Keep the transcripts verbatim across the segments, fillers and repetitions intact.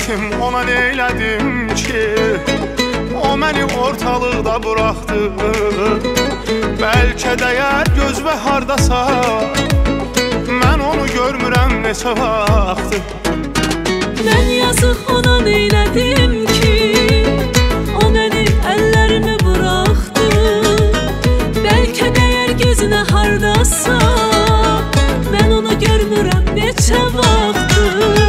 ettim, ona neylədim ki? O məni ortalıqda buraxdı. Bəlkə dəyər göz və hardasa, mən onu görmürəm neçə vaxtı. Mən yazıq ona neylədim ki? O məni əllərimi buraxdı. Bəlkə dəyər gözünə hardasa, mən onu görmürəm neçə vaxtı.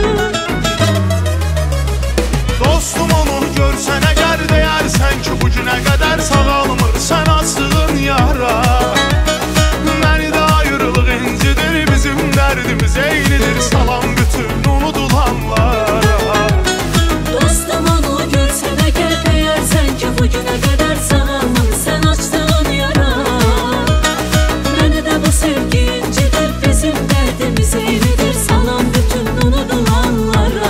Dostum onu görsən əgər deyərsən ki, bu günə qədər sağalmırsan açdığın yara. Məni də ayrılıq incidir, bizim dərdimiz eynidir, salam bütün unudulanlara. Dostum onu görsən əgər deyərsən ki, bu günə qədər sağalmırsan açdığın yara. Məni də bu sevgi incidir, bizim dərdimiz eynidir, salam bütün unudulanlara.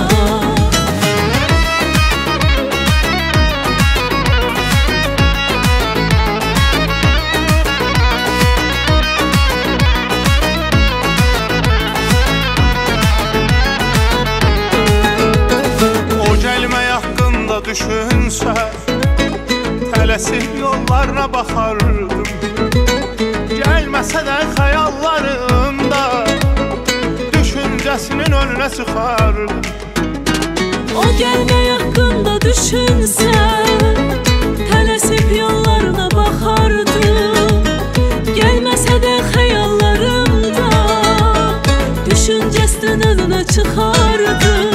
Düşünsə, tələsib yollarına baxardım. Gəlməsə də xəyallarımda düşüncəsinin önünə çıxardım. O gəlmək haqqında düşünsə, tələsib yollarına baxardım. Gəlməsə də xəyallarımda düşüncəsinin önünə çıxardım.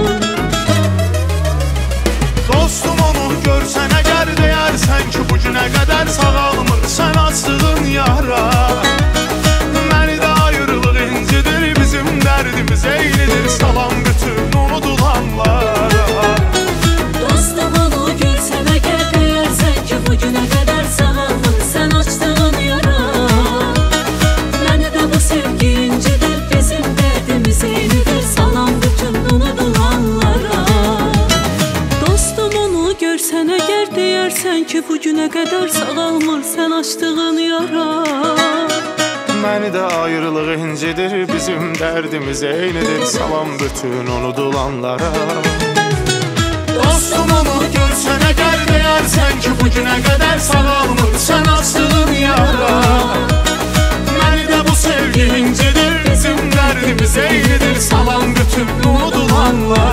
Dostum onu görsən əgər deyərsən ki, bu günə qədər sağalmırsan açdığın yara. Məni də ayrılıq incidir, bizim dərdimiz eynidir, salam bütün unudulanlara. Dostum onu görsən əgər deyərsən ki, bu günə qədər sağalmırsan açdığın yara. Məni də bu sevgi incidir, bizim dərdimiz eynidir, salam bütün unudulanlara. Görsən əgər deyərsən ki, bu günə qədər sağalmırsan açdığın yara. Məni də ayrılıq incidir, bizim dərdimiz eynidir, salam bütün unudulanlara. Dostum onu görsən əgər deyərsən ki, bu günə qədər sağalmırsan açdığın yara. Məni də bu sevgi incidir, bizim dərdimiz eynidir, salam bütün unudulanlara.